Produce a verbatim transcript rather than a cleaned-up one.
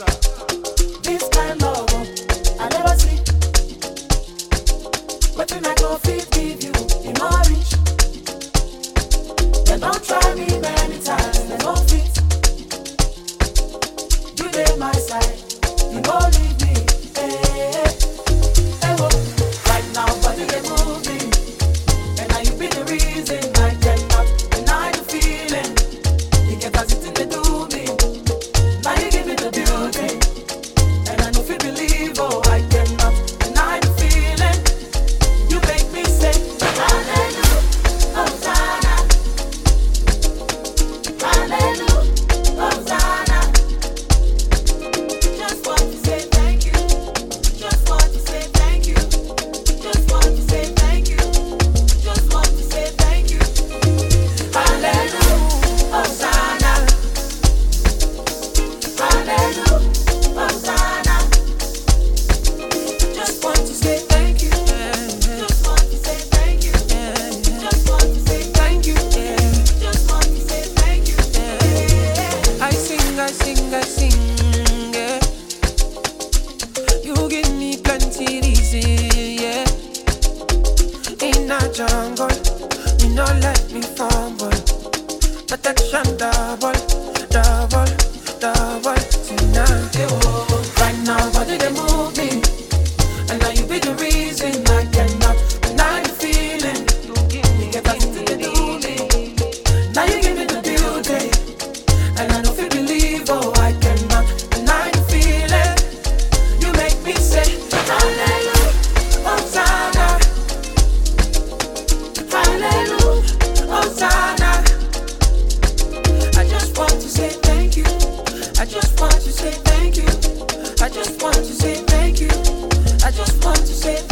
This kind of love I never see. But when I go fit give you, you know I reach. They don't try me many times, they don't fit. You dey my side, you no leave me. Hey, hey, hey, whoa. Right now, body they move me, and now you be the reason I cannot deny the feeling. You get as it in they do me. Now you give me the beauty, and I know if you believe, oh I cannot deny the feeling. You make me say, Hallelujah, Hosanna, Hallelujah, Hosanna. Just want to say thank you. Just want to say thank you. Just want to say thank you. Just want to say thank you. Hallelujah, Hosanna. Hallelujah, Hosanna. Just want to say thank you. Just want to say thank you. Just want to say thank you. Just want to say thank you. I sing, I sing, I sing, yeah. You give me plenty reason, yeah. In a jungle, you no let me fumble. Protection double, double, double tonight. Yeah, oh, right now, body they move me, and now you be the reason I cannot deny the feeling. You get us to the do me. Now you give me the beauty, and I know if you believe, oh I cannot deny the feeling. You make me say, Hallelujah, Hosanna, Hallelujah, Hosanna. I just want to say thank you. I just want to say thank you. I just want to say thank you. I just want to say